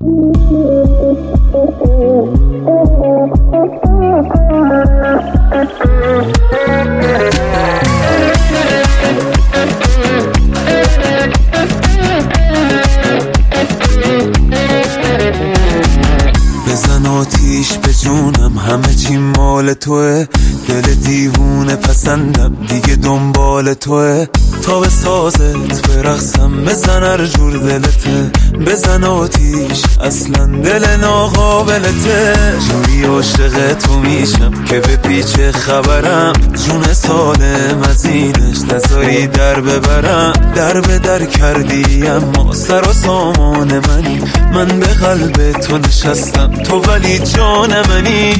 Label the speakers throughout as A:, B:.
A: بزن آتیش به جونم، همه چی مال توه. دل دیوونه پسندم، دیگه دنبال توه. تا به سازت برقصم، بزن هر جور دلته. بزن آتیش، اصلا دل ناقابلته. جوری عاشق تو میشم که به پیچ خبرم. جون سالم از اینش نذاری در ببرم. در به در کردی اما سر و سامان منی. من به قلب تو نشستم، تو ولی جان منی.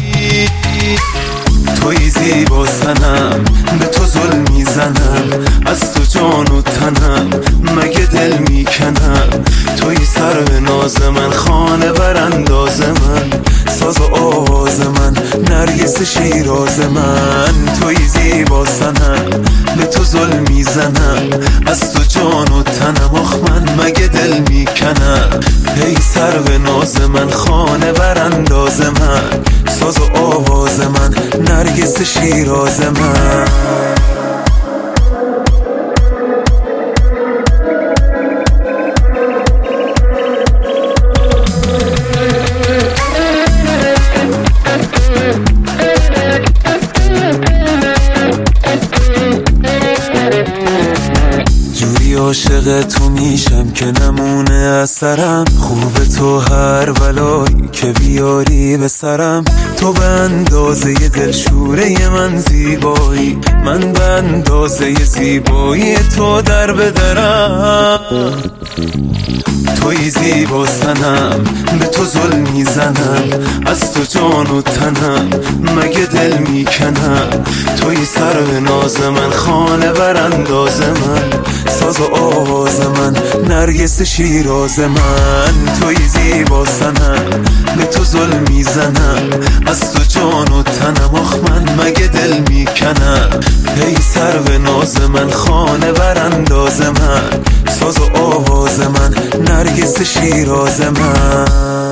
A: توی زیبا سنم، به تو ظلم میزنم. از تو جان و تنم، مگه دل میکنم. توی سر به ناز من، خانه برانداز من. ساز و آواز من، نرگس شیراز من. توی زیبا سنم، به تو ظلم میزنم. از تو جان و تنم، آخ من مگه دل میکنم. ای سر به ناز من، خانه برانداز من. ساز و آواز من، نرگس شیراز من. عاشق تو میشم که نمونه اثرم. خوب تو هر بلایی که بیاری به سرم. تو به اندازه دلشوره من زیبایی. من به اندازه زیبایی تو در بدرم. توی زیبا سنم، به تو ظلم میزنم. از تو جان و تنم، مگه دل میکنم. توی سر به ناز من، خانه برانداز من. ساز و آواز من، نرگس شیراز من. توی زیبا سنم، به تو ظلم میزنم. از تو جان و تنم، آخ من مگه دل میکنم. ای سر به ناز من، خانه برانداز من. ساز و آواز من، نرگس شیراز من.